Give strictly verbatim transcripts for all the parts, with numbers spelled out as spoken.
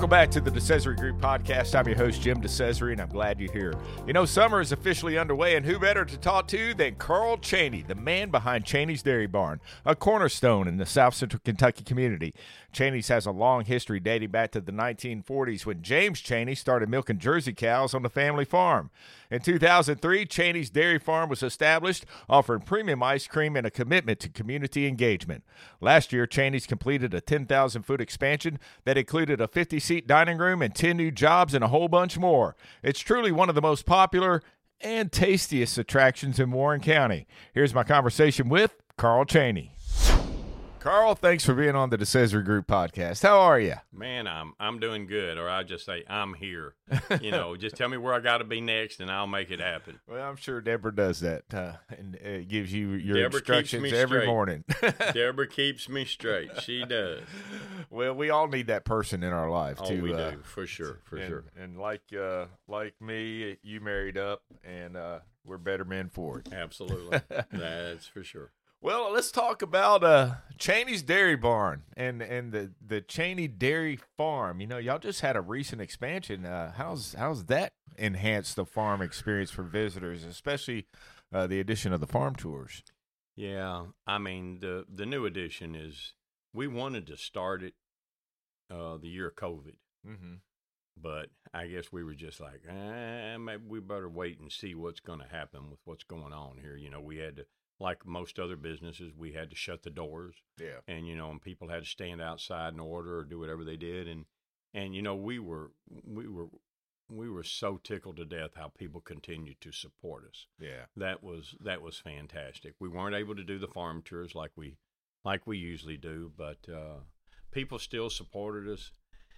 Welcome back to the DeCesare Group podcast. I'm your host, Jim DeCesare, and I'm glad you're here. You know, summer is officially underway, and who better to talk to than Carl Chaney, the man behind Chaney's Dairy Barn, a cornerstone in the South Central Kentucky community. Chaney's has a long history dating back to the nineteen forties when James Chaney started milking Jersey cows on the family farm. In two thousand three, Chaney's Dairy Farm was established, offering premium ice cream and a commitment to community engagement. Last year, Chaney's completed a ten thousand foot expansion that included a fifty seat dining room and ten new jobs and a whole bunch more. It's truly one of the most popular and tastiest attractions in Warren County. Here's my conversation with Carl Chaney. Carl, thanks for being on the DeCesare Group podcast. How are you? Man, I'm I'm doing good, or I just say I'm here. You know, just tell me where I got to be next, and I'll make it happen. Well, I'm sure Deborah does that, uh, and uh, gives you your Deborah instructions every straight. morning. Deborah keeps me straight. She does. Well, we all need that person in our life Oh, too. we uh, do for sure, for and, sure. And like uh, like me, you married up, and uh, we're better men for it. Absolutely, that's for sure. Well, let's talk about uh, Chaney's Dairy Barn and and the, the Chaney Dairy Farm. You know, y'all just had a recent expansion. Uh, how's how's that enhanced the farm experience for visitors, especially uh, the addition of the farm tours? Yeah, I mean the the new addition is we wanted to start it uh, the year of COVID, Mm-hmm. but I guess we were just like, eh, maybe we better wait and see what's going to happen with what's going on here. You know, we had to. Like most other businesses, we had to shut the doors. Yeah. And, you know, and people had to stand outside and order or do whatever they did. And, and, you know, we were, we were, we were so tickled to death how people continued to support us. Yeah. That was, that was fantastic. We weren't able to do the farm tours like we, like we usually do, but, uh, people still supported us.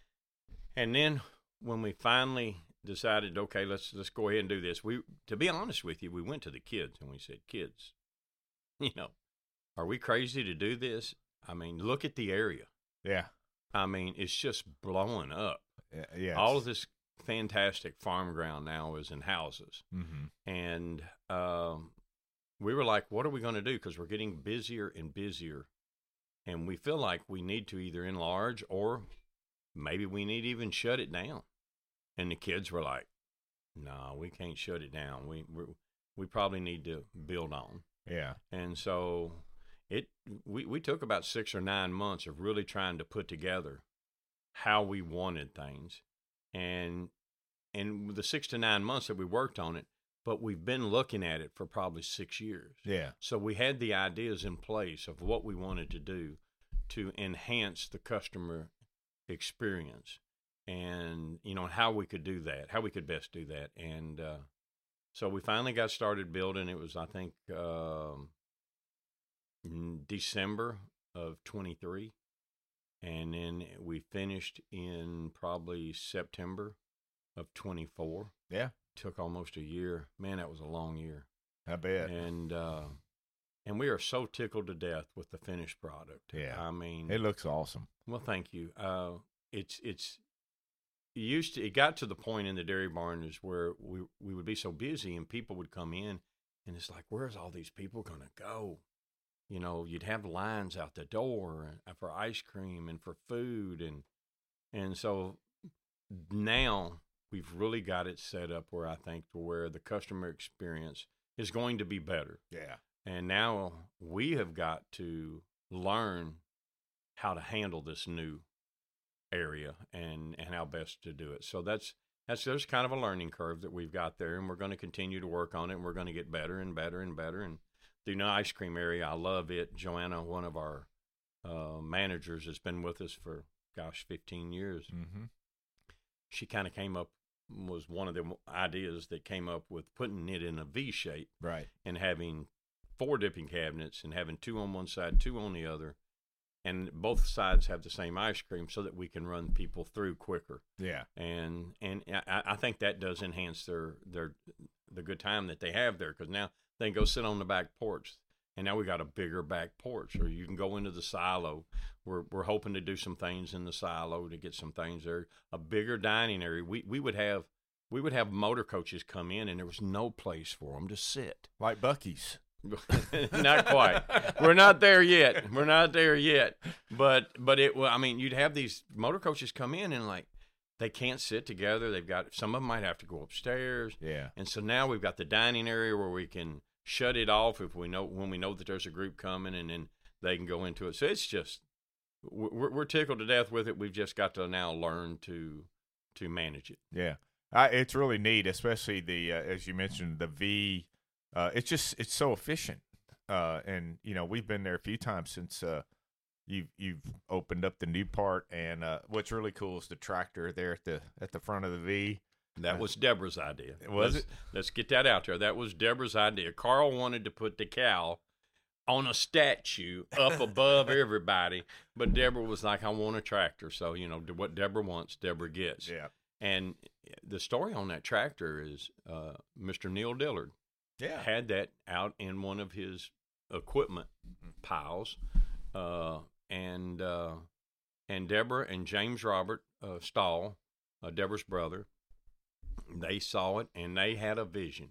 And then when we finally decided, okay, let's, let's go ahead and do this. We, to be honest with you, we went to the kids and we said, kids, you know, are we crazy to do this? I mean, look at the area. Yeah. I mean, it's just blowing up. Yeah. Yes. All of this fantastic farm ground now is in houses. Mm-hmm. And um, we were like, what are we going to do? Because we're getting busier and busier. And we feel like we need to either enlarge or maybe we need to even shut it down. And the kids were like, no, we can't shut it down. We we we probably need to build on. Yeah. And so it we, we took about six or nine months of really trying to put together how we wanted things. And and the six to nine months that we worked on it, but we've been looking at it for probably six years. Yeah. So we had the ideas in place of what we wanted to do to enhance the customer experience and, you know, how we could do that, how we could best do that. And, uh, So we finally got started building. It was, I think, um, December of twenty-three. And then we finished in probably September of twenty-four. Yeah. Took almost a year. Man, that was a long year. I bet. And uh, and we are so tickled to death with the finished product. Yeah. I mean. It looks awesome. Well, thank you. Uh, it's, it's, It used to. It got to the point in the dairy barn is where we we would be so busy and people would come in, and it's like, where's all these people gonna go? You know, you'd have lines out the door for ice cream and for food, and and so now we've really got it set up where I think to where the customer experience is going to be better. Yeah. And now we have got to learn how to handle this new area and and how best to do it. So that's that's there's kind of a learning curve that we've got there, and we're going to continue to work on it, and we're going to get better and better and better. And the you know, ice cream area, I love it. Joanna, one of our uh, managers, has been with us for gosh fifteen years. Mm-hmm. She kind of came up was one of the ideas that came up with putting it in a V shape, Right. and having four dipping cabinets and having two on one side, two on the other. And both sides have the same ice cream so that we can run people through quicker. Yeah. And and I, I think that does enhance their their the good time that they have there, because now they can go sit on the back porch. And now we got a bigger back porch, or you can go into the silo. We're we're hoping to do some things in the silo to get some things there. A bigger dining area. We we would have we would have motor coaches come in, and there was no place for them to sit. Like Buc-ee's. Not quite. We're not there yet. We're not there yet. But but it. Well, I mean, you'd have these motor coaches come in and like, they can't sit together. They've got, some of them might have to go upstairs. Yeah. And so now we've got the dining area where we can shut it off if we know, when we know that there's a group coming, and then they can go into it. So it's just, we're, we're tickled to death with it. We've just got to now learn to, to manage it. Yeah. Uh, it's really neat, especially the, uh, as you mentioned, the V, uh, it's just, it's so efficient. Uh, and you know, we've been there a few times since, uh, You've you've opened up the new part, and uh, what's really cool is the tractor there at the at the front of the V. That was Deborah's idea. Was let's, it? Let's get that out there. That was Deborah's idea. Carl wanted to put the cow on a statue up above everybody, but Deborah was like, "I want a tractor." So you know what Deborah wants, Deborah gets. Yeah. And the story on that tractor is uh, Mister Neil Dillard. Yeah. Had that out in one of his equipment piles. Uh, and uh, and Deborah and James Robert uh, Stahl, uh, Deborah's brother, they saw it, and they had a vision.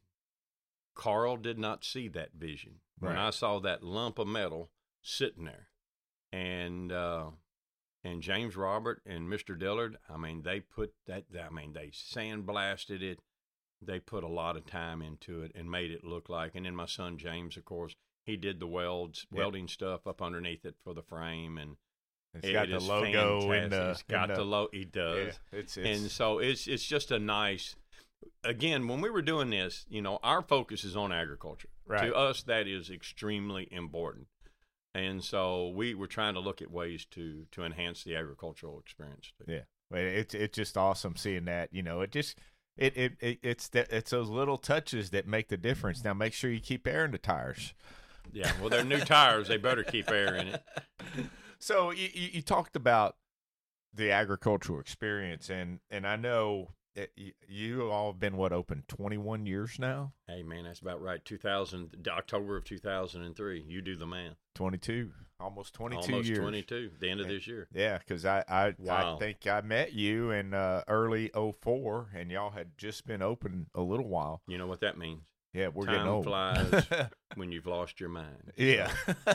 Carl did not see that vision. Right. When I saw that lump of metal sitting there, and uh, and James Robert and Mister Dillard, I mean, they put that, I mean, they sandblasted it. They put a lot of time into it and made it look like, and then my son James, of course, he did the welds, yep. welding stuff up underneath it for the frame, and it's it got the is logo fantastic. and the, it's got and the logo. He does, yeah, it's, it's and so it's it's just a nice. Again, when we were doing this, you know, our focus is on agriculture. Right. To us, that is extremely important, and so we were trying to look at ways to to enhance the agricultural experience. Too. Yeah, it's it's just awesome seeing that. You know, it just. It, it it it's that it's those little touches that make the difference. Now, make sure you keep air in the tires. Yeah, well, they're new tires. They better keep air in it. So you, you, you talked about the agricultural experience, and, and I know it, you, you all have been, what, open twenty-one years now? Hey, man, that's about right. two thousand, October of two thousand three. You do the math. twenty-two, almost twenty-two almost years. twenty-two, the end of this year. Yeah, because I, I, wow. I think I met you in uh, early oh four, and y'all had just been open a little while. You know what that means? Yeah, we're Time getting old. flies when you've lost your mind. Yeah.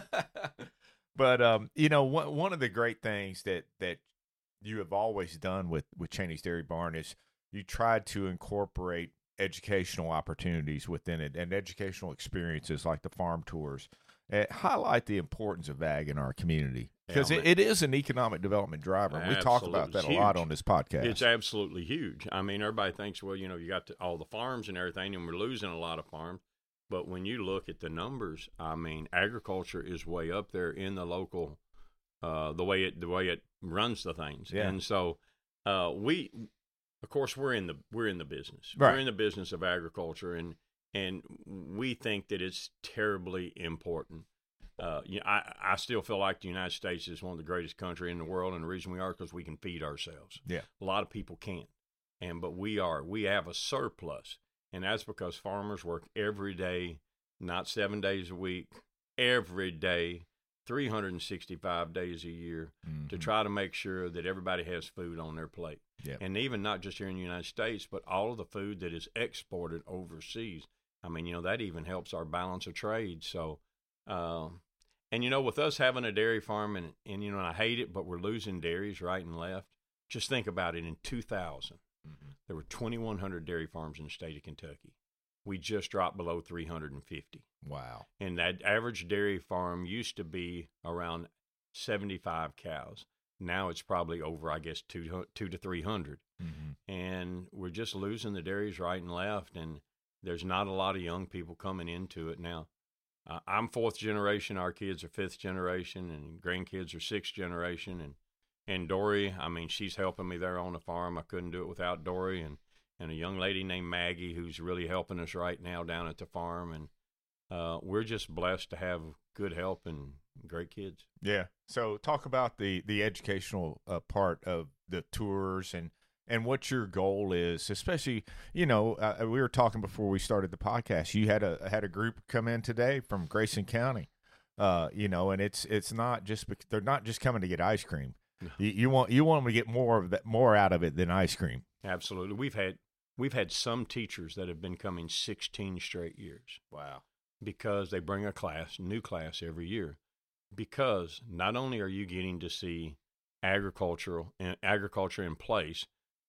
But, um, you know, one, one of the great things that, that you have always done with, with Cheney's Dairy Barn is you tried to incorporate educational opportunities within it and educational experiences like the farm tours. Uh, highlight the importance of ag in our community because yeah, it, it is an economic development driver. And we talk about that a huge. lot on this podcast. It's absolutely huge. I mean, everybody thinks, well, you know, you got to, all the farms and everything, and we're losing a lot of farms. But when you look at the numbers, I mean, agriculture is way up there in the local, uh, the way it the way it runs the things. Yeah. And so, uh, we, of course, we're in the we're in the business. Right. We're in the business of agriculture, and and we think that it's terribly important. Uh, you know, I I still feel like the United States is one of the greatest countries in the world, and the reason we are because we can feed ourselves. Yeah. A lot of people can't, and but we are. We have a surplus. And that's because farmers work every day, not seven days a week, every day, three hundred sixty-five days a year, mm-hmm. to try to make sure that everybody has food on their plate. Yep. And even not just here in the United States, but all of the food that is exported overseas. I mean, you know, that even helps our balance of trade. So, um, and, you know, with us having a dairy farm, and, and, you know, I hate it, but we're losing dairies right and left. Just think about it. In two thousand, mm-hmm. there were twenty-one hundred dairy farms in the state of Kentucky. We just dropped below three hundred fifty. Wow. And that average dairy farm used to be around seventy-five cows. Now it's probably over, I guess, two, two to three hundred. Mm-hmm. And we're just losing the dairies right and left. And there's not a lot of young people coming into it now. Uh, I'm fourth generation. Our kids are fifth generation, and grandkids are sixth generation. And And Dory, I mean, she's helping me there on the farm. I couldn't do it without Dory, and, and a young lady named Maggie who's really helping us right now down at the farm. And uh, we're just blessed to have good help and great kids. Yeah. So talk about the, the educational uh, part of the tours and, and what your goal is, especially, you know, uh, we were talking before we started the podcast. You had a had a group come in today from Grayson County, uh, you know, and it's it's not just – they're not just coming to get ice cream. You, you want you want them to get more of that, more out of it than ice cream. Absolutely, we've had we've had some teachers that have been coming sixteen straight years. Wow! Because they bring a class, new class every year. Because not only are you getting to see agricultural agriculture in place,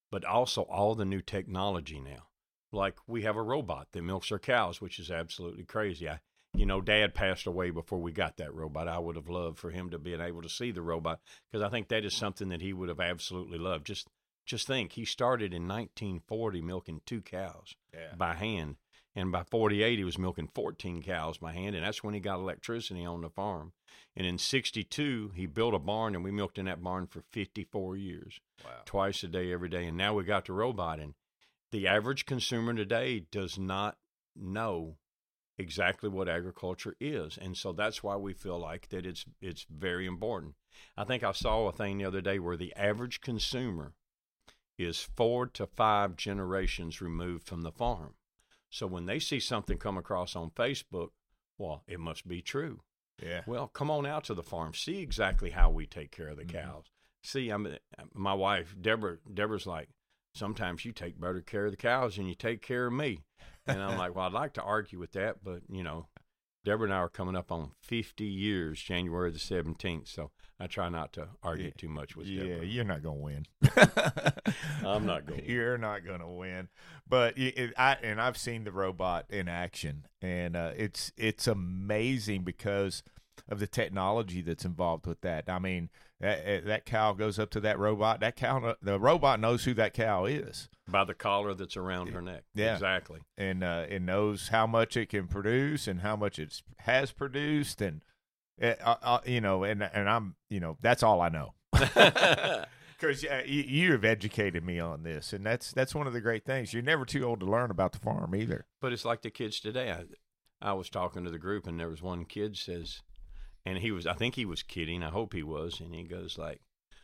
but also all the new technology now. Like we have a robot that milks our cows, which is absolutely crazy. I, you know, Dad passed away before we got that robot. I would have loved for him to be able to see the robot because I think that is something that he would have absolutely loved. Just, just think, he started in nineteen forty milking two cows yeah. by hand, and by forty-eight he was milking fourteen cows by hand, and that's when he got electricity on the farm. And in sixty-two he built a barn, and we milked in that barn for fifty-four years, wow. twice a day, every day. And now we got the robot, and the average consumer today does not know exactly what agriculture is, and so that's why we feel like that it's it's very important. I think I saw a thing the other day where the average consumer is four to five generations removed from the farm. So when they see something come across on Facebook, well, it must be true. Yeah. Well, come on out to the farm, see exactly how we take care of the Mm-hmm. cows. See, I'm my wife Deborah. Deborah's like, sometimes you take better care of the cows than you take care of me. And I'm like, well, I'd like to argue with that, but, you know, Deborah and I are coming up on fifty years, January the seventeenth, so I try not to argue yeah. too much with yeah, Deborah. you're not going to win. I'm not going to. You're not going to win. But it, it, I and I've seen the robot in action, and uh, it's it's amazing because of the technology that's involved with that. I mean, that, that cow goes up to that robot. That cow, the robot knows who that cow is by the collar that's around her neck. Yeah. Exactly. And uh, it knows how much it can produce and how much it has produced, and it, uh, uh, you know, and and I'm, you know, that's all I know. Because uh, you, you have educated me on this, and that's that's one of the great things. You're never too old to learn about the farm either. But it's like the kids today. I, I was talking to the group, and there was one kid says, and he was, I think he was kidding. I hope he was. And he goes like,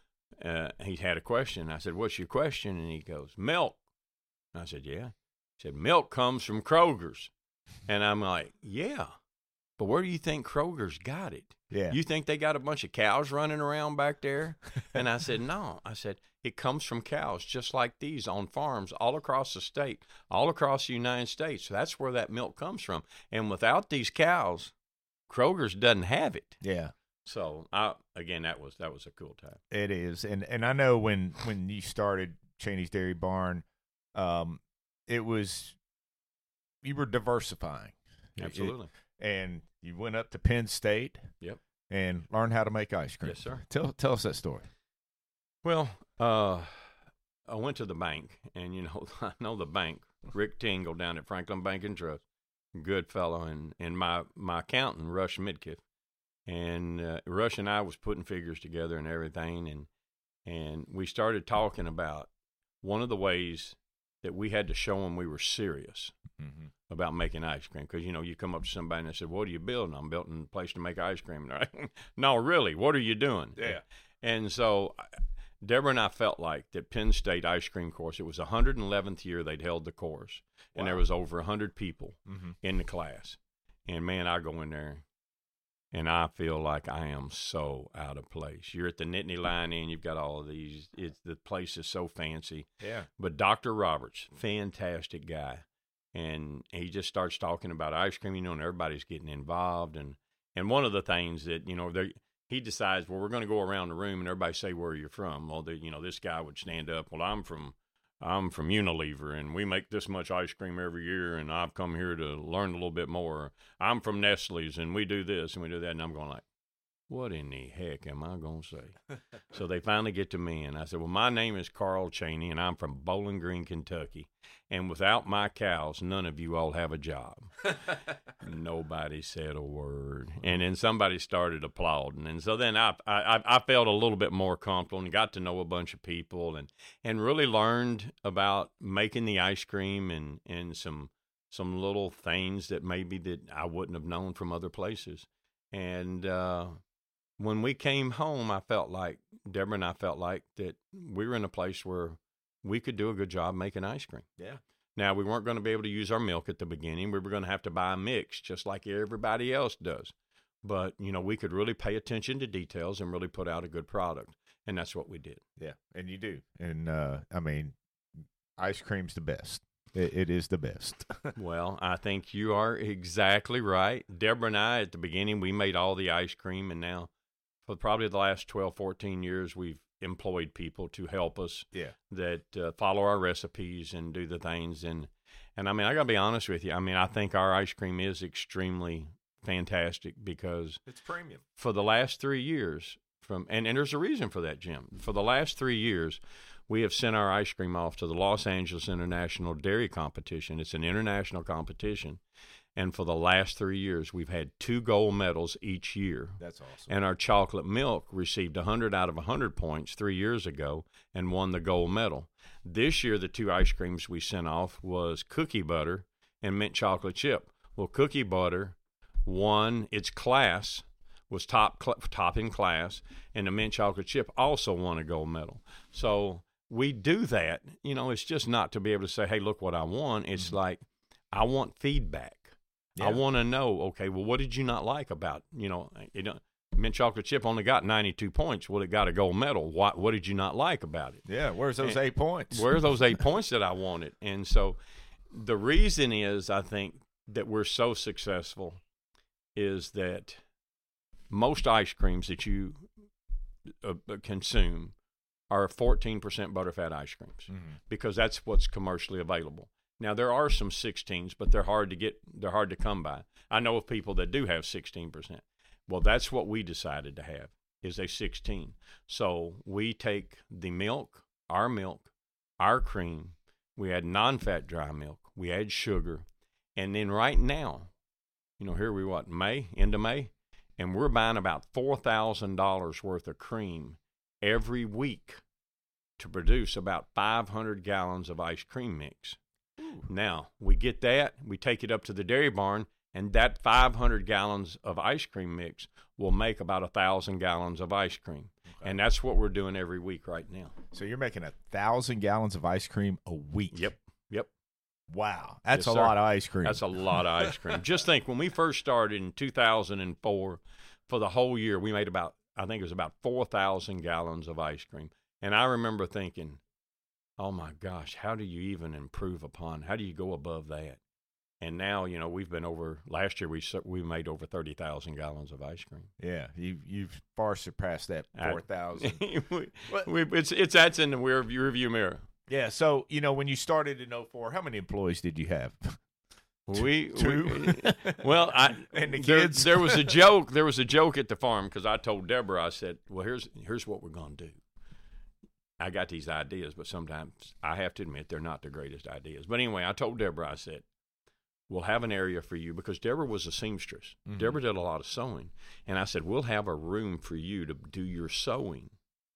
uh, he had a question. I said, what's your question? And he goes, milk. And I said, yeah. He said, milk comes from Kroger's. And I'm like, yeah. But where do you think Kroger's got it? Yeah. You think they got a bunch of cows running around back there? And I said, no. I said, it comes from cows just like these on farms all across the state, all across the United States. So that's where that milk comes from. And without these cows, Kroger's doesn't have it. Yeah. So, I, again, that was that was a cool time. It is. And and I know when, when you started Cheney's Dairy Barn, um, it was, you were diversifying. Absolutely. It, and you went up to Penn State. Yep. And learned how to make ice cream. Yes, sir. Tell tell us that story. Well, uh, I went to the bank, and, you know, I know the bank, Rick Tingle down at Franklin Bank and Trust, good fellow, and, and my, my accountant, Rush Midkiff. And uh, Rush and I was putting figures together and everything, and and we started talking about one of the ways that we had to show them we were serious Mm-hmm. about making ice cream. Because, you know, you come up to somebody and they said, what are you building? I'm building a place to make ice cream. And they're like, no, really, what are you doing? Yeah. And so Deborah and I felt like that Penn State ice cream course, it was the one hundred eleventh year they'd held the course. And Wow. there was over one hundred people Mm-hmm. in the class. And, man, I go in there, and I feel like I am so out of place. You're at the Nittany Lion Inn. You've got all of these. It's, the place is so fancy. Yeah. But Doctor Roberts, fantastic guy. And he just starts talking about ice cream, you know, and everybody's getting involved. And, and one of the things that, you know, they, he decides, well, we're going to go around the room and everybody say where you're from. Well, the, you know, this guy would stand up. Well, I'm from I'm from Unilever, and we make this much ice cream every year, and I've come here to learn a little bit more. I'm from Nestle's, and we do this and we do that. And I'm going like, what in the heck am I going to say? So they finally get to me, and I said, well, my name is Carl Cheney, and I'm from Bowling Green, Kentucky. And without my cows, none of you all have a job. Nobody said a word. And then somebody started applauding. And so then I, I I felt a little bit more comfortable and got to know a bunch of people and, and really learned about making the ice cream and, and some some little things that maybe that I wouldn't have known from other places. And uh, when we came home, I felt like, Deborah and I felt like that we were in a place where we could do a good job making ice cream. Yeah. Now, we weren't going to be able to use our milk at the beginning. We were going to have to buy a mix, just like everybody else does. But, you know, we could really pay attention to details and really put out a good product. And that's what we did. Yeah, and you do. And, uh, I mean, ice cream's the best. It, it is the best. Well, I think you are exactly right. Deborah and I, at the beginning, we made all the ice cream. And now, for probably the last twelve, fourteen years, we've employed people to help us. Yeah. That uh, follow our recipes and do the things. And, and I mean, I got to be honest with you. I mean, I think our ice cream is extremely fantastic because it's premium. For the last three years, from and, and there's a reason for that, Jim. For the last three years, we have sent our ice cream off to the Los Angeles International Dairy Competition. It's an international competition. And for the last three years, we've had two gold medals each year. That's awesome. And our chocolate milk received one hundred out of one hundred points three years ago and won the gold medal. This year, the two ice creams we sent off was cookie butter and mint chocolate chip. Well, cookie butter won its class, was top cl- top in class, and the mint chocolate chip also won a gold medal. So we do that. You know, it's just not to be able to say, hey, look what I won. It's mm-hmm. like, I want feedback. Yeah. I want to know, okay, well, what did you not like about, you know, you know, mint chocolate chip only got ninety-two points. Well, it got a gold medal. What what did you not like about it? Yeah, where's those and eight points? Where's those eight points that I wanted? And so the reason is, I think, that we're so successful is that most ice creams that you uh, consume are fourteen percent butterfat ice creams mm-hmm. because that's what's commercially available. Now, there are some sixteens, but they're hard to get, they're hard to come by. I know of people that do have sixteen percent. Well, that's what we decided to have, is a sixteen. So we take the milk, our milk, our cream, we add non-fat dry milk, we add sugar, and then right now, you know, here we what, May, end of May, and we're buying about four thousand dollars worth of cream every week to produce about five hundred gallons of ice cream mix. Now, we get that, we take it up to the dairy barn, and that five hundred gallons of ice cream mix will make about one thousand gallons of ice cream. Okay. And that's what we're doing every week right now. So you're making one thousand gallons of ice cream a week? Yep, yep. Wow, that's yes, a sir. lot of ice cream. That's a lot of ice cream. Just think, when we first started in two thousand four, for the whole year, we made about, I think it was about four thousand gallons of ice cream. And I remember thinking, oh my gosh, how do you even improve upon, how do you go above that? And now, you know, we've been over, last year we we made over thirty thousand gallons of ice cream. Yeah, you, you've far surpassed that four thousand. we, we, it's, it's, that's in the rear view mirror. Yeah, so, you know, when you started in oh four, how many employees did you have? We, Two. we well, I and the there, kids. there was a joke. There was a joke at the farm because I told Deborah, I said, well, here's here's what we're going to do. I got these ideas, but sometimes I have to admit they're not the greatest ideas. But anyway, I told Deborah, I said, we'll have an area for you, because Deborah was a seamstress. Mm-hmm. Deborah did a lot of sewing. And I said, we'll have a room for you to do your sewing.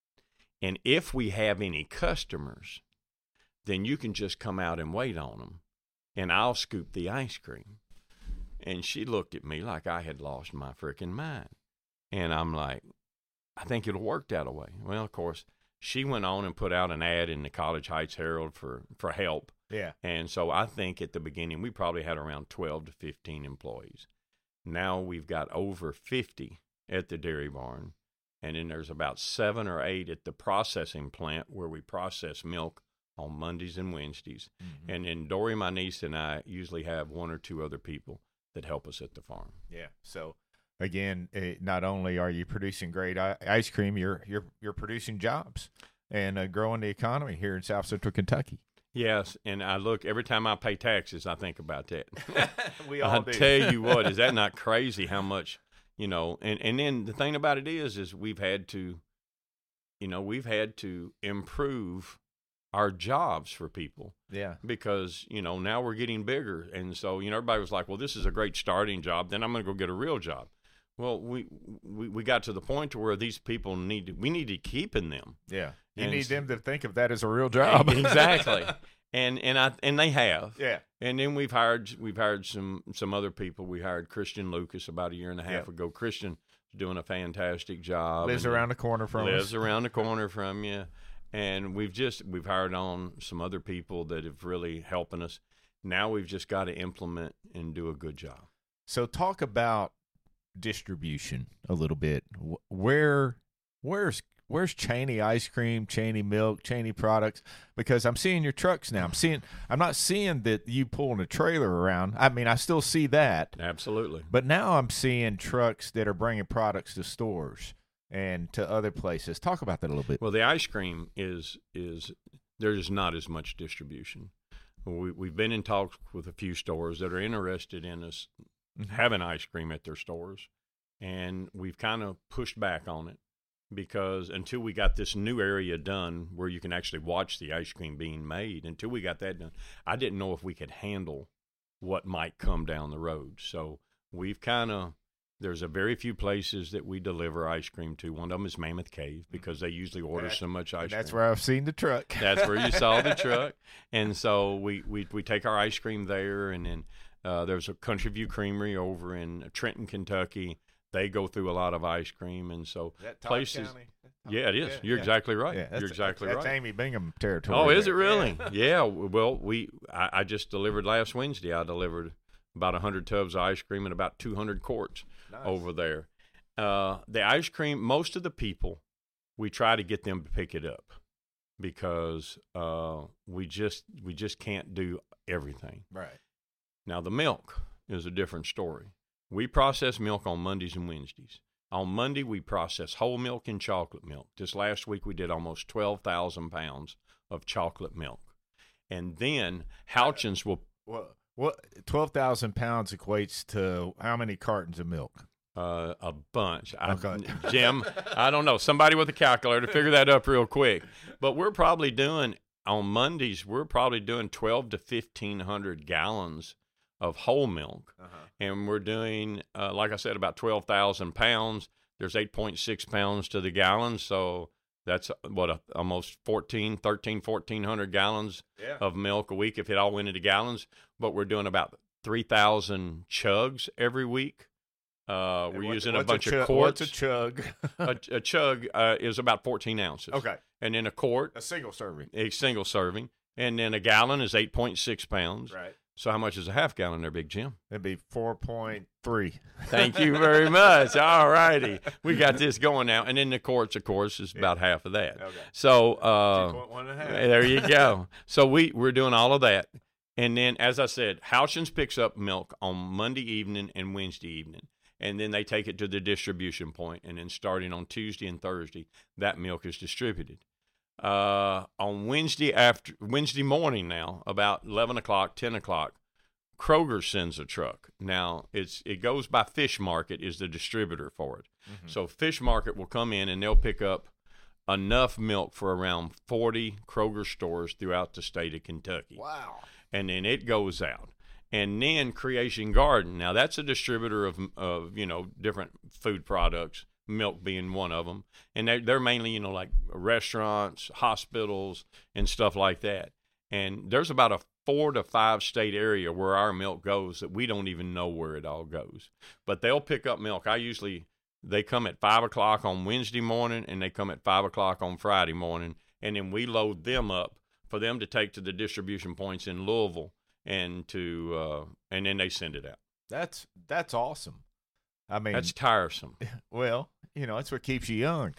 And if we have any customers, then you can just come out and wait on them, and I'll scoop the ice cream. And she looked at me like I had lost my freaking mind. And I'm like, I think it'll work that way. Well, of course, she went on and put out an ad in the College Heights Herald for, for help. Yeah. And so I think at the beginning we probably had around twelve to fifteen employees. Now we've got over fifty at the dairy barn. And then there's about seven or eight at the processing plant where we process milk on Mondays and Wednesdays. Mm-hmm. And then Dory, my niece, and I usually have one or two other people that help us at the farm. Yeah. So again, it, not only are you producing great I- ice cream, you're you're you're producing jobs and uh, growing the economy here in South Central Kentucky. Yes, and I look, every time I pay taxes, I think about that. We all I'll do. tell you what, is that not crazy how much, you know, and, and then the thing about it is, is we've had to, you know, we've had to improve our jobs for people. Yeah. Because, you know, now we're getting bigger. And so, you know, everybody was like, well, this is a great starting job. Then I'm going to go get a real job. Well, we, we we got to the point to where these people need to, we need to keep in them. Yeah. You and need them to think of that as a real job. Exactly. And and I and they have. Yeah. And then we've hired we've hired some some other people. We hired Christian Lucas about a year and a half yeah. ago. Christian is doing a fantastic job. Lives around the corner from lives us. Lives around the corner from you. And we've just we've hired on some other people that have really helping us. Now we've just got to implement and do a good job. So talk about distribution a little bit. Where where's where's Cheney ice cream, Cheney milk, Cheney products? Because I'm seeing your trucks now. I'm seeing I'm not seeing that you pulling a trailer around. I mean, I still see that. Absolutely. But now I'm seeing trucks that are bringing products to stores. and to other places. Talk about that a little bit. Well, the ice cream is is there's not as much distribution. We, we've been in talks with a few stores that are interested in us mm-hmm. having ice cream at their stores, and we've kind of pushed back on it because until we got this new area done where you can actually watch the ice cream being made, until we got that done, I didn't know if we could handle what might come down the road. So we've kind of There's a very few places that we deliver ice cream to. One of them is Mammoth Cave because they usually order that, so much ice that's cream. That's where I've seen the truck. That's where you saw the truck. And so we, we, we take our ice cream there, and then uh, there's a Country View Creamery over in Trenton, Kentucky. They go through a lot of ice cream, and so is that Todd places. County? Yeah, it is. Yeah, You're yeah. exactly right. Yeah, You're exactly that's, right. That's Amy Bingham territory. Oh, is there. it really? Yeah. yeah. Well, we I, I just delivered last Wednesday. I delivered about one hundred tubs of ice cream and about two hundred quarts Nice. over there. Uh, the ice cream, most of the people, we try to get them to pick it up because uh, we just we just can't do everything. Right. Now, the milk is a different story. We process milk on Mondays and Wednesdays. On Monday, we process whole milk and chocolate milk. This last week, we did almost twelve thousand pounds of chocolate milk. And then Houchins will... What, what twelve thousand pounds equates to how many cartons of milk? Uh, a bunch. I, Okay. Jim, I don't know. Somebody with a calculator, figure that up real quick. But we're probably doing, on Mondays, we're probably doing twelve to fifteen hundred gallons of whole milk. Uh-huh. And we're doing, uh, like I said, about twelve thousand pounds. There's eight point six pounds to the gallon. So that's, what, a, almost fourteen, thirteen, fourteen hundred gallons yeah. of milk a week if it all went into gallons. But we're doing about three thousand chugs every week. Uh, we're what, using a bunch a chug, of quarts. What's a chug? a, a chug uh, is about fourteen ounces. Okay. And then a quart. A single serving. A single serving. And then a gallon is eight point six pounds. Right. So how much is a half gallon there, Big Jim? It'd be four point three. Thank you very much. All righty. We got this going now. And then the quarts, of course, is about yeah. half of that. Okay. So uh, two point one and a half. There you go. So we, we're doing all of that. And then, as I said, Houchins picks up milk on Monday evening and Wednesday evening. And then they take it to the distribution point. And then starting on Tuesday and Thursday, that milk is distributed. Uh, on Wednesday after Wednesday morning now, about eleven o'clock, ten o'clock, Kroger sends a truck. Now, it's it goes by Fish Market is the distributor for it. Mm-hmm. So Fish Market will come in and they'll pick up enough milk for around forty Kroger stores throughout the state of Kentucky. Wow. And then it goes out. And then Creation Garden. Now, that's a distributor of, of you know, different food products, milk being one of them. And they're, they're mainly, you know, like restaurants, hospitals, and stuff like that. And there's about a four to five state area where our milk goes that we don't even know where it all goes. But they'll pick up milk. I usually, they come at five o'clock on Wednesday morning, and they come at five o'clock on Friday morning. And then we load them up for them to take to the distribution points in Louisville. And to uh, and then they send it out. That's that's awesome. I mean, that's tiresome. Well, you know, that's what keeps you young.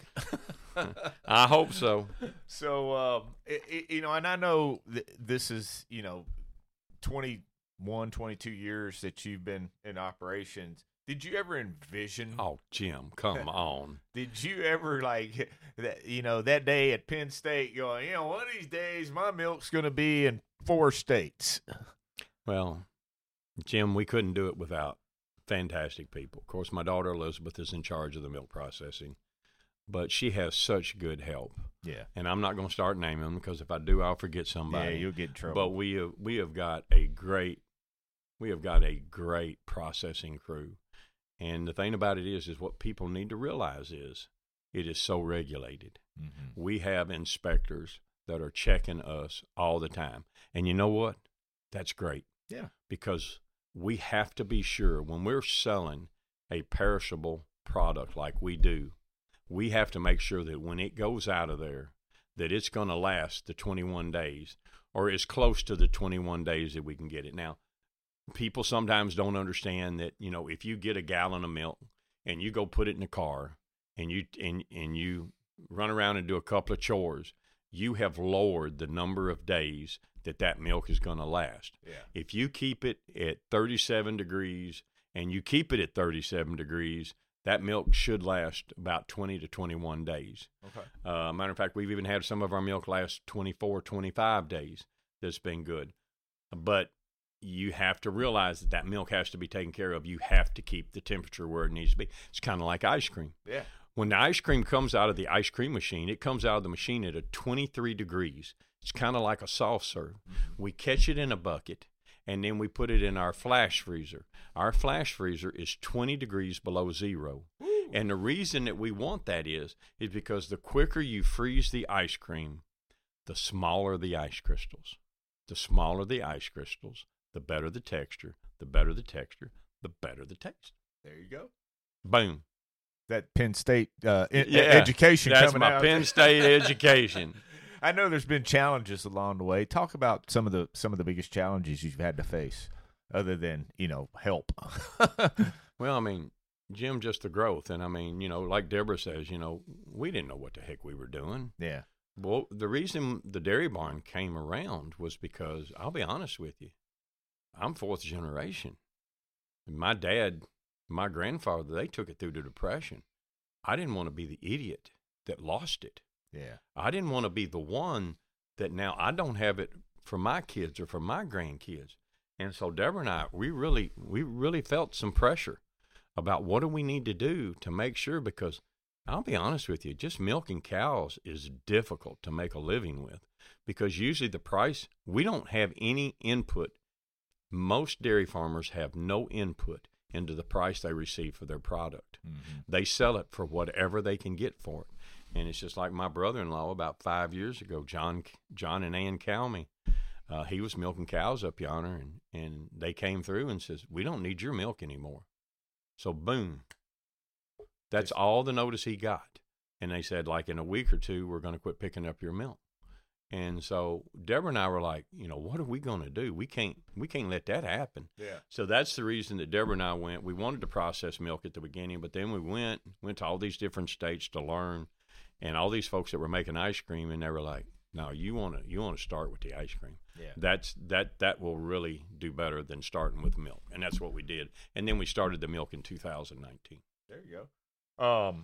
I hope so. So, um, it, it, you know, and I know th- this is, you know, twenty-one, twenty-two years that you've been in operations. Did you ever envision? Oh, Jim, come on. Did you ever, like, that, you know, that day at Penn State going, you know, one of these days my milk's going to be in four states? Well, Jim, we couldn't do it without fantastic people. Of course, my daughter Elizabeth is in charge of the milk processing, but she has such good help. Yeah. And I'm not going to start naming them because if I do, I'll forget somebody. Yeah, you'll get in trouble. But we have, we have got a great, we have got a great processing crew. And the thing about it is, is what people need to realize is it is so regulated. Mm-hmm. We have inspectors that are checking us all the time. And you know what? That's great. Yeah. Because we have to be sure when we're selling a perishable product like we do, we have to make sure that when it goes out of there, that it's going to last the twenty-one days or as close to the twenty-one days that we can get it. Now, people sometimes don't understand that, you know, if you get a gallon of milk and you go put it in the car and you and, and you run around and do a couple of chores, you have lowered the number of days that that milk is going to last. Yeah. If you keep it at thirty-seven degrees and you keep it at thirty-seven degrees, that milk should last about twenty to twenty-one days. Okay. Uh, matter of fact, we've even had some of our milk last twenty-four, twenty-five days. That's been good. But you have to realize that that milk has to be taken care of. You have to keep the temperature where it needs to be. It's kind of like ice cream. Yeah. When the ice cream comes out of the ice cream machine, it comes out of the machine at a twenty-three degrees. It's kind of like a soft serve. Mm-hmm. We catch it in a bucket, and then we put it in our flash freezer. Our flash freezer is twenty degrees below zero. Ooh. And the reason that we want that is, is because the quicker you freeze the ice cream, the smaller the ice crystals. The smaller the ice crystals, the better the texture. The better the texture, the better the taste. There you go. Boom. That Penn State uh, e- yeah, education that's coming my out. Penn State education. I know there's been challenges along the way. Talk about some of the some of the biggest challenges you've had to face, other than, you know, help. Well, I mean, Jim, just the growth. And I mean, you know, like Deborah says, you know, we didn't know what the heck we were doing. Yeah. Well, the reason the dairy barn came around was because, I'll be honest with you, I'm fourth generation. My dad, my grandfather, they took it through the Depression. I didn't want to be the idiot that lost it. Yeah. I didn't want to be the one that now I don't have it for my kids or for my grandkids. And so Deborah and I, we really, we really felt some pressure about what do we need to do to make sure, because I'll be honest with you, just milking cows is difficult to make a living with, because usually the price, we don't have any input. Most dairy farmers have no input into the price they receive for their product. Mm-hmm. They sell it for whatever they can get for it. And it's just like my brother-in-law about five years ago, John John and Ann Calmy. Uh, he was milking cows up yonder, and, and they came through and says, we don't need your milk anymore. So boom. That's all the notice he got. And they said, like, in a week or two, we're going to quit picking up your milk. And so Deborah and I were like, you know, what are we going to do? We can't we can't let that happen. Yeah. So that's the reason that Deborah and I went. We wanted to process milk at the beginning, but then we went went to all these different states to learn, and all these folks that were making ice cream, and they were like, no, you want to you want to start with the ice cream. Yeah. That's that that will really do better than starting with milk. And that's what we did. And then we started the milk in two thousand nineteen. There you go. Um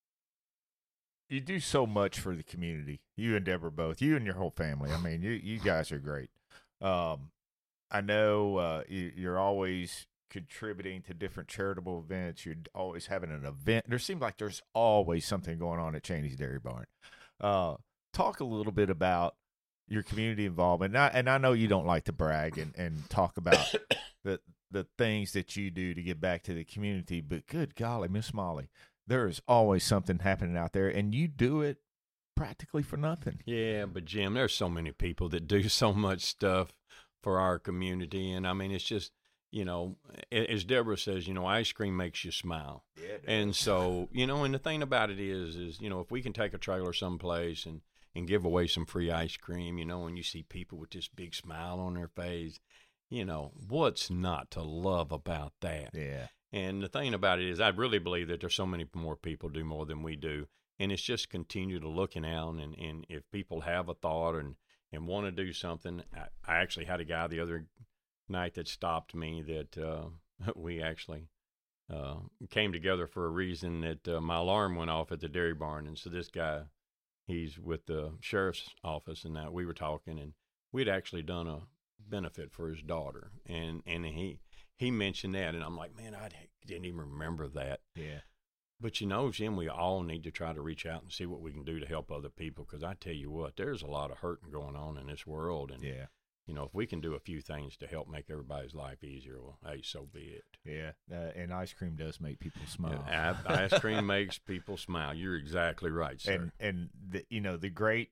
You do so much for the community. You and Deborah both. You and your whole family. I mean, you you guys are great. Um, I know uh, you, you're always contributing to different charitable events. You're always having an event. There seems like there's always something going on at Cheney's Dairy Barn. Uh, talk a little bit about your community involvement. And I, and I know you don't like to brag and, and talk about the the things that you do to give back to the community, but good golly, Miss Molly, there is always something happening out there, and you do it practically for nothing. Yeah, but Jim, there's so many people that do so much stuff for our community, and I mean, it's just, you know, as Deborah says, you know, ice cream makes you smile. Yeah, and so, you know, and the thing about it is, is, you know, if we can take a trailer someplace and, and give away some free ice cream, you know, and you see people with this big smile on their face, you know, what's not to love about that? Yeah. And the thing about it is, I really believe that there's so many more people do more than we do. And it's just continue to looking out. And, and if people have a thought and, and want to do something, I, I actually had a guy the other night that stopped me that uh, we actually uh, came together for a reason that uh, my alarm went off at the dairy barn. And so this guy, he's with the sheriff's office, and that we were talking, and we'd actually done a benefit for his daughter. And, and he, he mentioned that, and I'm like, man, I didn't even remember that. Yeah. But, you know, Jim, we all need to try to reach out and see what we can do to help other people, because I tell you what, there's a lot of hurting going on in this world. And, yeah. you know, if we can do a few things to help make everybody's life easier, well, hey, so be it. Yeah, uh, and ice cream does make people smile. Yeah, ice cream makes people smile. You're exactly right, sir. And, and the, you know, the great,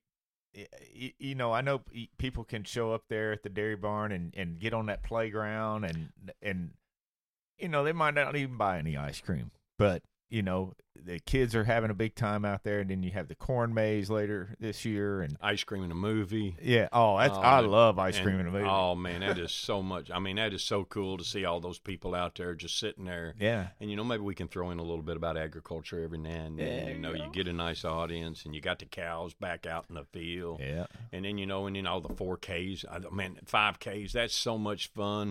you know, I know people can show up there at the dairy barn and, and get on that playground, and, and, you know, they might not even buy any ice cream, but, you know, the kids are having a big time out there, and then you have the corn maze later this year, and ice cream in a movie. Yeah. Oh, that's, oh, I love ice cream in a movie. Oh man, that is so much. I mean, that is so cool to see all those people out there just sitting there. Yeah. And, you know, maybe we can throw in a little bit about agriculture every now and then. Yeah, you know, you, you get a nice audience, and you got the cows back out in the field. Yeah. And then, you know, and then all the four Ks, I, man, five Ks, that's so much fun.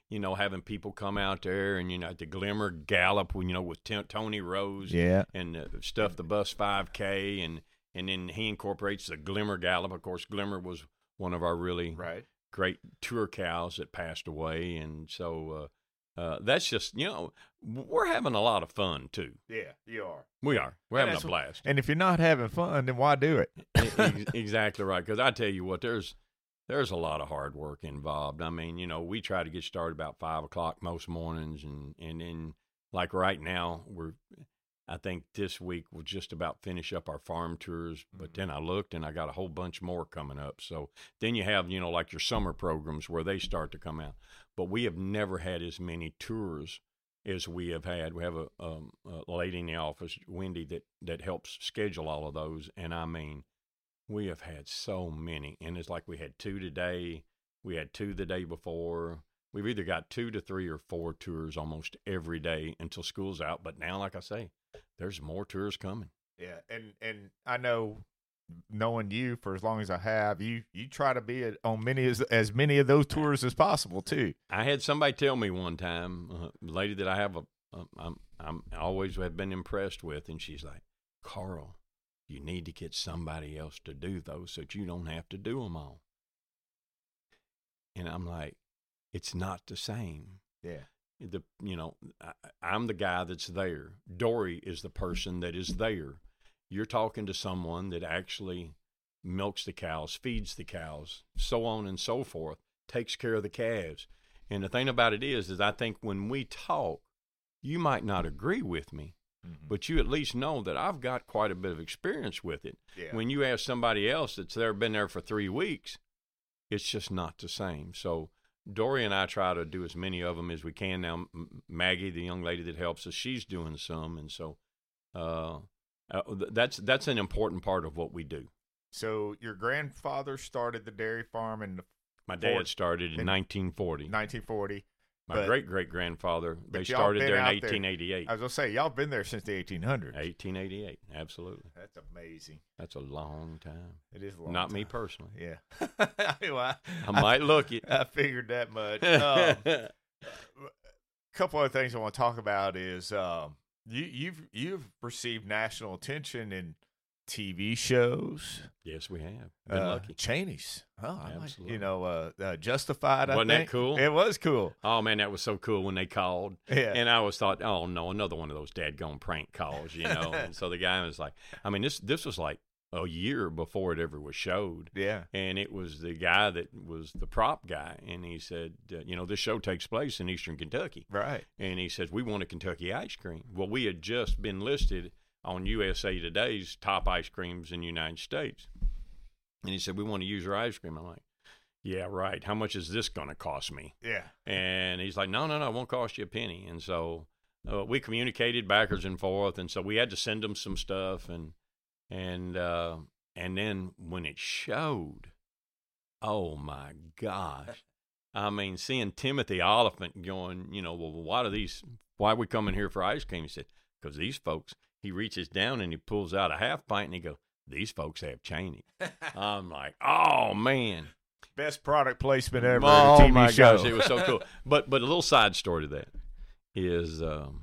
you know, having people come out there and, you know, at the Glimmer Gallop, you know, with T- Tony Rose yeah. and uh, Stuff the Bus five K. And, and then he incorporates the Glimmer Gallop. Of course, Glimmer was one of our really right. great tour cows that passed away. And so uh, uh, that's just, you know, we're having a lot of fun, too. Yeah, you are. We are. We're And having a blast. And if you're not having fun, then why do it? Ex- exactly right. Because I tell you what, there's there's a lot of hard work involved. I mean, you know, we try to get started about five o'clock most mornings. And, and then, like right now, we're, I think this week we'll just about finish up our farm tours. But then I looked and I got a whole bunch more coming up. So then you have, you know, like your summer programs where they start to come out. But we have never had as many tours as we have had. We have a, um, a lady in the office, Wendy, that, that helps schedule all of those. And I mean, we have had so many. And it's like we had two today. We had two the day before. We've either got two to three or four tours almost every day until school's out. But now, like I say, there's more tours coming. Yeah, and, and I know, knowing you for as long as I have, you you try to be on many as, as many of those tours as possible, too. I had somebody tell me one time, uh, a lady that I have a, a I'm, I'm I always have been impressed with, and she's like, Carl, you need to get somebody else to do those so that you don't have to do them all. And I'm like, it's not the same. Yeah. The you know, I, I'm the guy that's there. Dory is the person that is there. You're talking to someone that actually milks the cows, feeds the cows, so on and so forth, takes care of the calves. And the thing about it is, is I think when we talk, you might not agree with me, mm-hmm. but you at least know that I've got quite a bit of experience with it. Yeah. When you ask somebody else that's there, been there for three weeks, it's just not the same. So Dory and I try to do as many of them as we can. Now, Maggie, the young lady that helps us, she's doing some. And so uh, uh, that's that's an important part of what we do. So your grandfather started the dairy farm in the My dad started in, in nineteen forty. nineteen forty. My great-great-grandfather, they y'all started been there in out eighteen eighty-eight. I was going to say, y'all been there since the eighteen hundreds. eighteen eighty-eight, absolutely. That's amazing. That's a long time. It is a long Not time. me personally. Yeah. well, I, I might look it. I figured that much. Um, a couple other things I want to talk about is um, you, you've you've received national attention in T V shows. Yes, we have. Been uh, lucky. Cheney's. Oh, I Absolutely. like, you know, uh, uh, Justified. I Wasn't think. that cool? It was cool. Oh, man, that was so cool when they called. Yeah. And I always thought, oh, no, another one of those dadgone prank calls, you know. And so the guy was like, I mean, this this was like a year before it ever was showed. Yeah. And it was the guy that was the prop guy. And he said, uh, you know, this show takes place in eastern Kentucky. Right. And he says, we want a Kentucky ice cream. Well, we had just been listed on U S A Today's top ice creams in the United States. And he said, we want to use your ice cream. I'm like, yeah, right. How much is this going to cost me? Yeah. And he's like, no, no, no, it won't cost you a penny. And so uh, we communicated backwards and forth. And so we had to send him some stuff. And, and, uh, and then when it showed, oh my gosh. I mean, seeing Timothy Oliphant going, you know, well, why do these, why are we coming here for ice cream? He said, because these folks, he reaches down and he pulls out a half pint and he goes, these folks have Cheney. I'm like, oh, man. Best product placement ever Oh, in a T V my show. gosh, it was so cool. But but a little side story to that is um,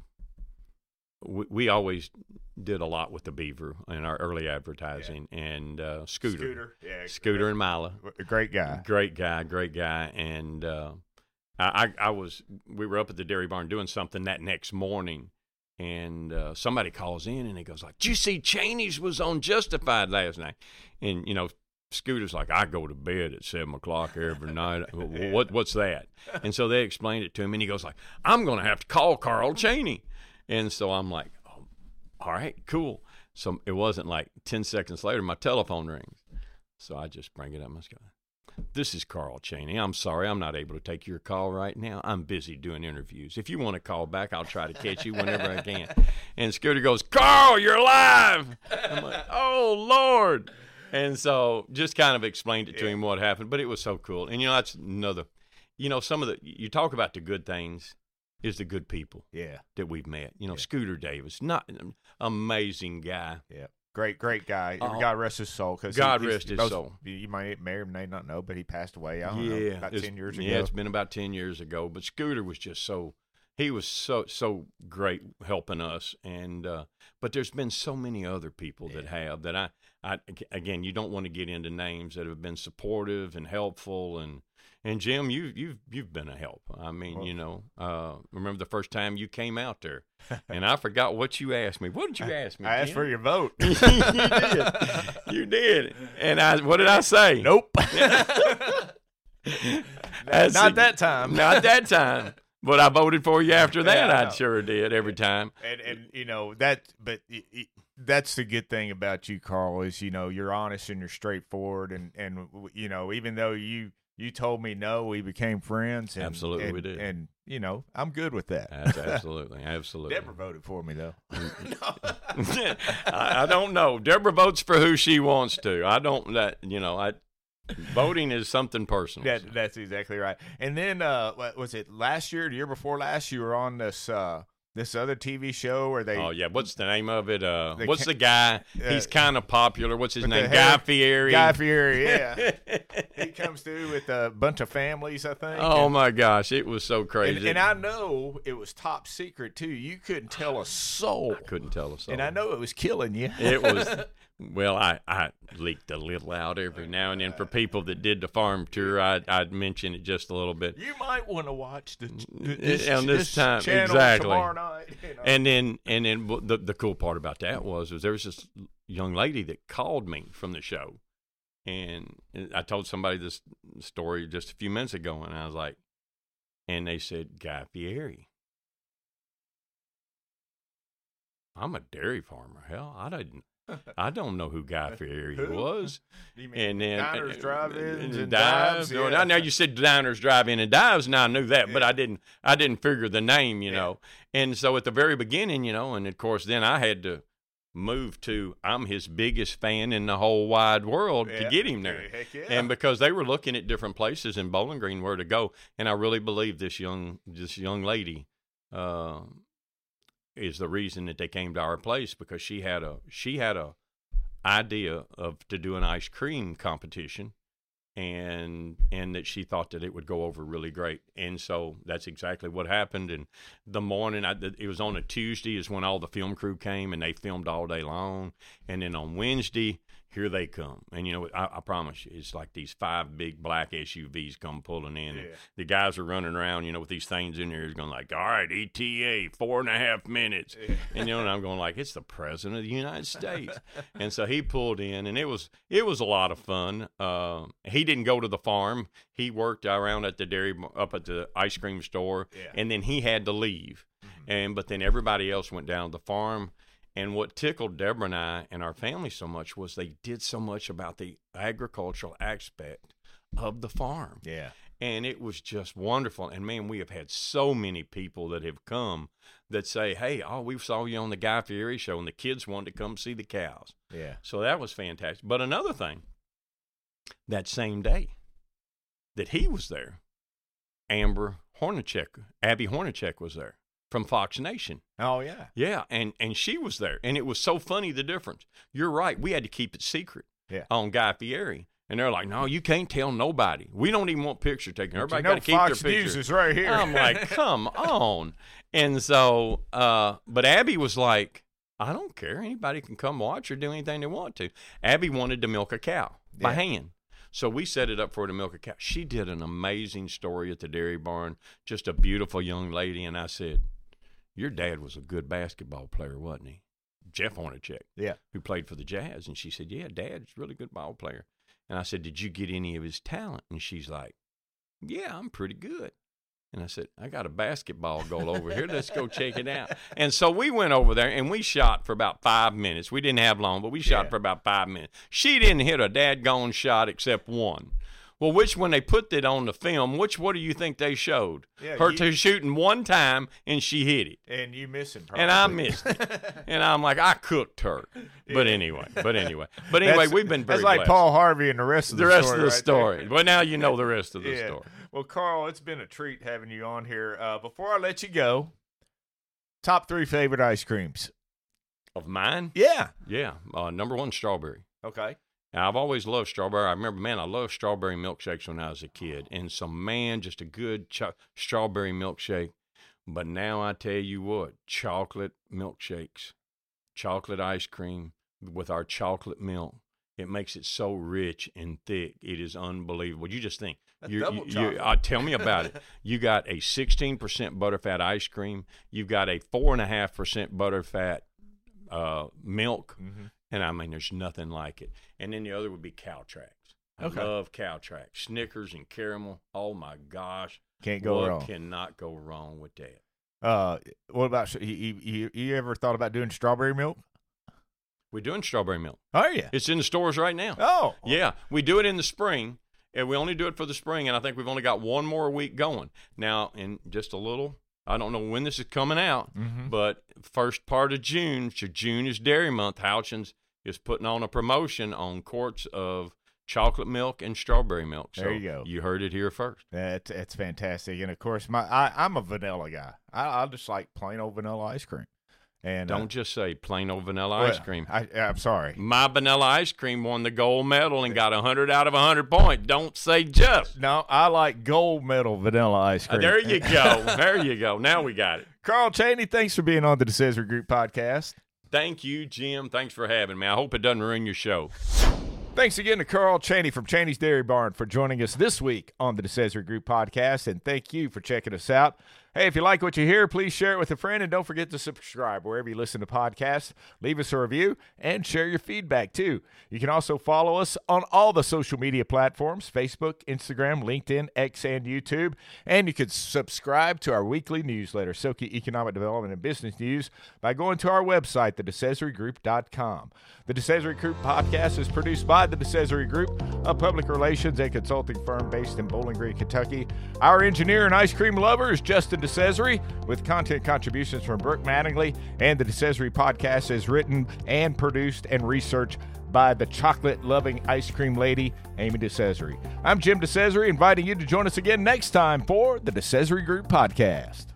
we, we always did a lot with the Beaver in our early advertising. Yeah. And uh, Scooter. Scooter. Yeah, Scooter and Mila. A great guy. Great guy, great guy. And uh, I, I was, we were up at the dairy barn doing something that next morning. And uh, somebody calls in and he goes like, did you see Cheney's was on Justified last night? And, you know, Scooter's like, I go to bed at seven o'clock every night. What What's that? And so they explained it to him, and he goes like, I'm going to have to call Carl Cheney. And so I'm like, oh, all right, cool. So it wasn't like ten seconds later, my telephone rings. So I just bring it up. I go, this is Carl Cheney. I'm sorry, I'm not able to take your call right now. I'm busy doing interviews. If you want to call back, I'll try to catch you whenever I can. And Scooter goes, Carl, you're live. I'm like, oh, Lord. And so just kind of explained it to yeah. him what happened. But it was so cool. And, you know, that's another, you know, some of the, you talk about the good things is the good people yeah. that we've met. You know, yeah. Scooter Davis, not an amazing guy. Yeah. Great, great guy. Oh. God rest his soul. Cause God he, rest his most, soul. You might may or may not know, but he passed away. I don't yeah, know, about ten years ago. Yeah, it's been about ten years ago. But Scooter was just so he was so so great helping us, and uh, but there's been so many other people yeah. that have that I I again you don't want to get into names that have been supportive and helpful and. And Jim, you you've you've been a help. I mean, well, you know, uh, remember the first time you came out there, and I forgot what you asked me. What did you ask me? I asked Jim? for your vote. You did. You did. And I, what did I say? Nope. That's not a, that time. Not that time. But I voted for you after that. Yeah, I I sure did every time. And and you know that, but it, it, that's the good thing about you, Carl, is you know you're honest and you're straightforward, and and you know even though you. You told me no, we became friends. And, absolutely, and, we did. And, you know, I'm good with that. Absolutely, absolutely. Deborah voted for me, though. I, I don't know. Deborah votes for who she wants to. I don't, that, you know, I voting is something personal. That, that's exactly right. And then, uh, what was it last year, the year before last, you were on this uh, this other T V show where they. Oh, yeah. What's the name of it? Uh, the what's ca- the guy? Uh, He's kind of popular. What's his name? Hair, Guy Fieri. Guy Fieri, yeah. He comes through with a bunch of families, I think. Oh, and, my gosh. It was so crazy. And, and I know it was top secret, too. You couldn't tell a soul. I couldn't tell a soul. And I know it was killing you. It was. Well, I, I leaked a little out every now and then for people that did the farm tour. I'd, I'd mention it just a little bit. You might want to watch the this, on this, this time channel exactly. tomorrow night. You know? And then and then the the cool part about that was was there was this young lady that called me from the show, and I told somebody this story just a few minutes ago, and I was like, and they said Guy Fieri. I'm a dairy farmer. Hell, I didn't. I don't know who Guy Fieri who? was. You mean and then diners, drive-ins, and dives. dives. No, Yeah. now you said diners, drive-in, and dives. Now I knew that, yeah. but I didn't. I didn't figure the name, you yeah. know. And so at the very beginning, you know, and of course, then I had to move to. I'm his biggest fan in the whole wide world yeah. to get him there. Heck yeah. And because they were looking at different places in Bowling Green where to go, and I really believe this young this young lady. Uh, is the reason that they came to our place because she had a she had a idea of to do an ice cream competition, and and that she thought that it would go over really great, and so that's exactly what happened. And the morning I, it was on a Tuesday is when all the film crew came and they filmed all day long, and then on Wednesday here they come. And, you know, I, I promise you, it's like these five big black S U Vs come pulling in. Yeah. And the guys are running around, you know, with these things in there. It's going like, all right, E T A, four and a half minutes. Yeah. And, you know, and I'm going like, it's the President of the United States. And so he pulled in, and it was it was a lot of fun. Uh, he didn't go to the farm. He worked around at the dairy, up at the ice cream store, yeah. and then he had to leave. Mm-hmm. And But then everybody else went down to the farm. And what tickled Deborah and I and our family so much was they did so much about the agricultural aspect of the farm. Yeah. And it was just wonderful. And, man, we have had so many people that have come that say, hey, oh, we saw you on the Guy Fieri show, and the kids wanted to come see the cows. Yeah. So that was fantastic. But another thing, that same day that he was there, Amber Hornacek, Abby Hornacek was there. From Fox Nation. Oh, yeah. Yeah, and, and she was there. And it was so funny, the difference. You're right. We had to keep it secret yeah. on Guy Fieri. And they're like, no, you can't tell nobody. We don't even want picture taken. Everybody you know got to keep Fox their picture. News is right here. I'm like, come on. And so, uh, but Abby was like, I don't care. Anybody can come watch or do anything they want to. Abby wanted to milk a cow by yeah. hand. So we set it up for her to milk a cow. She did an amazing story at the dairy barn, just a beautiful young lady. And I said, your dad was a good basketball player, wasn't he? Jeff Hornacek, yeah, who played for the Jazz. And she said, yeah, Dad's a really good ball player. And I said, did you get any of his talent? And she's like, yeah, I'm pretty good. And I said, I got a basketball goal over here. Let's go check it out. And so we went over there, and we shot for about five minutes. We didn't have long, but we shot yeah. for about five minutes. She didn't hit a dadgone shot except one. Well, which when they put that on the film, which what do you think they showed? Yeah, Her you, to shooting one time, and she hit it. And you missing, probably. And I missed it. And I'm like, I cooked her. But yeah. anyway, but anyway. But anyway, that's, we've been very That's like blessed. Paul Harvey and the rest of the, the rest story. of the right story. There. Well, now you know the rest of the yeah. story. Well, Carl, it's been a treat having you on here. Uh, before I let you go, top three favorite ice creams. Of mine? Yeah. Yeah. Uh, number one, strawberry. Okay. Now, I've always loved strawberry. I remember, man, I loved strawberry milkshakes when I was a kid. And so, man, just a good ch- strawberry milkshake. But now I tell you what, chocolate milkshakes, chocolate ice cream with our chocolate milk. It makes it so rich and thick. It is unbelievable. You just think. That's You, double you, chocolate. you, uh, tell me about it. You got a sixteen percent butterfat ice cream. You've got a four point five percent butterfat uh, milk. Mm-hmm. And, I mean, there's nothing like it. And then the other would be Cow Tracks. I Okay. love Cow Tracks. Snickers and caramel. Oh, my gosh. Can't go what wrong. cannot go wrong with that? Uh, what about you, you? You you ever thought about doing strawberry milk? We're doing strawberry milk. Are you? It's in the stores right now. Oh, Yeah, we do it in the spring, and we only do it for the spring, and I think we've only got one more week going. Now, in just a little, I don't know when this is coming out, Mhm. but first part of June, so June is Dairy Month, Houchins is putting on a promotion on quarts of chocolate milk and strawberry milk. So There you go. You heard it here first. That's it's fantastic, and of course, my I, I'm a vanilla guy. I, I just like plain old vanilla ice cream. And Don't uh, just say plain old vanilla well, ice cream. I, I'm sorry. My vanilla ice cream won the gold medal and got one hundred out of one hundred points. Don't say just. No, I like gold medal vanilla ice Uh, cream. there you go. There you go. Now we got it. Carl Cheney, thanks for being on the DeCesare Group podcast. Thank you, Jim. Thanks for having me. I hope it doesn't ruin your show. Thanks again to Carl Cheney from Cheney's Dairy Barn for joining us this week on the DeCesare Group podcast, and thank you for checking us out. Hey, if you like what you hear, please share it with a friend, and don't forget to subscribe wherever you listen to podcasts. Leave us a review and share your feedback, too. You can also follow us on all the social media platforms, Facebook, Instagram, LinkedIn, X, and YouTube. And you can subscribe to our weekly newsletter, Silky Economic Development and Business News, by going to our website, the DeCesare Group dot com. The DeCesare Group podcast is produced by the DeCesare Group, a public relations and consulting firm based in Bowling Green, Kentucky. Our engineer and ice cream lover is Justin DeCesare, with content contributions from Brooke Mattingly, and the DeCesare podcast is written and produced and researched by the chocolate-loving ice cream lady, Amy DeCesare. I'm Jim DeCesare, inviting you to join us again next time for the DeCesare Group podcast.